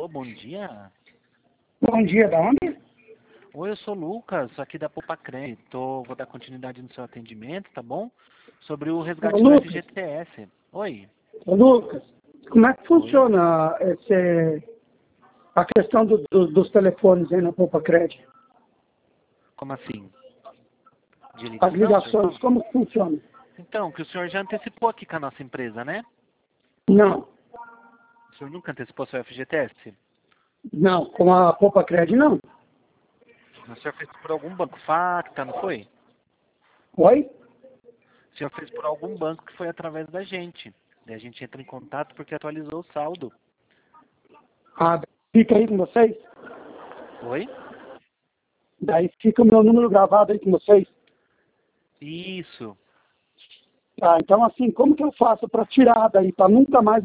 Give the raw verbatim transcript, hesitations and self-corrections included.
bom dia. Bom dia, da onde? Oi, eu sou o Lucas, aqui da Poupa Crédito. Vou dar continuidade no seu atendimento, tá bom? Sobre o resgate Ô, do Lucas. F G T S. Oi. Ô, Lucas, como é que Oi. funciona esse, a questão do- do- dos telefones aí na Poupa Crédito? Como assim? De As ligação, ligações, senhor? como que funciona? Então, que o senhor já antecipou aqui com a nossa empresa, né? Não, O senhor nunca antecipou seu F G T S? não, com a Poupa Crédito não. O senhor fez por algum banco Facta, não foi? Oi? O senhor fez por algum banco que foi através da gente. Daí a gente entra em contato porque atualizou o saldo. Ah, fica aí com vocês? Oi? Daí fica o meu número gravado aí com vocês. Isso. Ah, então assim, como que eu faço para tirar daí, para nunca mais